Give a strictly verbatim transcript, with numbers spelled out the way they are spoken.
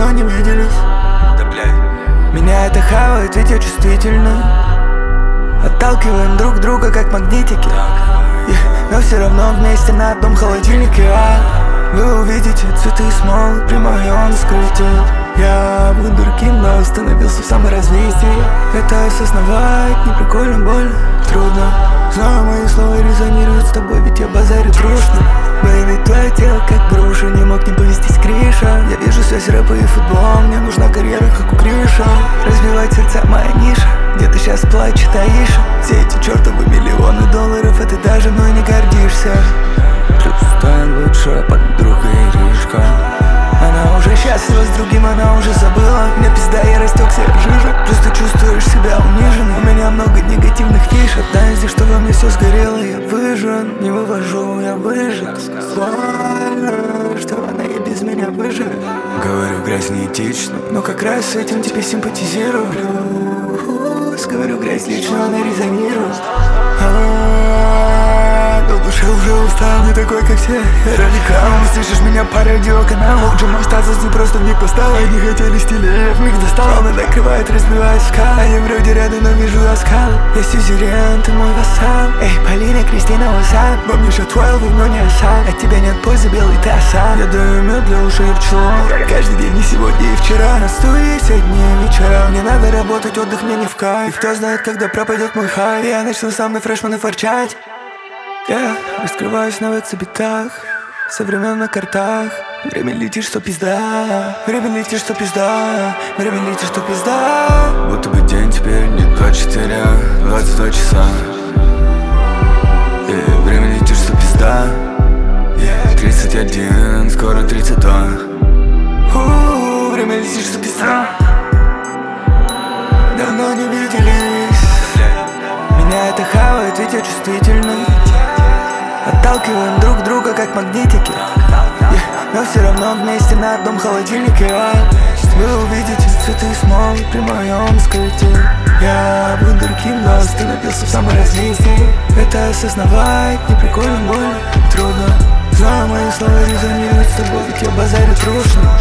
давно не виделись. Да блядь. Меня это хавает, ведь я чувствительный. Отталкиваем друг друга, как магнитики. yeah. Но все равно вместе на одном холодильнике. а Вы увидите цветы смолы при моем скрытии. Я вундеркинд, но остановился в саморазвитии. Это осознавать не прикольно, больно, трудно. Знаю, мои слова резонируют с тобой, ведь я базарю трушно. Бэйби, твое тело как груша, не мог не повестись Криша. Я вижу связь рэпа и футбол, мне нужна карьера, как у Криша. Разбивать сердца моя ниша, где-то сейчас плачет Аиша. Все эти чертовы миллионы долларов, это даже мной не гордишься. Чувствуя лучшая подруга Иришка. Она уже счастлива с другим, она уже забыла. Мне пизда, я растекся, я жижа. Просто чувствуешь себя униженным. У меня много негативных фишек. Да, здесь, что во мне все сгорело, я выжжен. Не вывожу, я выжат. Больно, что она и без меня выживет. Говорю, грязь неэтично, но как раз с этим тебе симпатизирую. Плюс, говорю, грязь лично, она резонирует. Но душа уже устал, не такой, как все. Я радикал, слышишь меня по радиоканалу. Уже мой статус не просто в них поставил. Они хотели стилей, в них достал. Волны накрывает, разбивает скалы. Они вроде рядом, но вижу оскал. Я сюзерен, ты мой вассал. Эй, Полина, Кристина, вассал. Во мне же твоего, но не осал. От тебя нет пользы, белый ты оса. Я даю мед для ушей пчелам. Каждый день, не сегодня и вчера. На студии все дни и вечера. Мне надо работать, отдых мне не в кайф. И кто знает, когда пропадет мой хай. Я начну сам на фрешманы форчать. Я раскрываюсь на векс-битах, со времен на картах. Время летит, что пизда. Время летит, что пизда. Время летит, что пизда. Будто бы день теперь не двадцать четыре, а двадцать два часа. И время летит, что пизда. тридцать один, скоро тридцать два. У-у-у, время летит, что пизда. Давно не виделись. Меня это хавает, ведь я чувствительный. Отталкиваем друг друга, как магнитики. yeah. Но все равно вместе на одном холодильнике. а Вы увидите цветы смолы при моем скрытии. Я вундеркинд, но остановился в саморазвитии. Это осознавать не прикольно, больно, трудно. Знаю, мои слова резонируют с тобой, ведь я базарю трушно.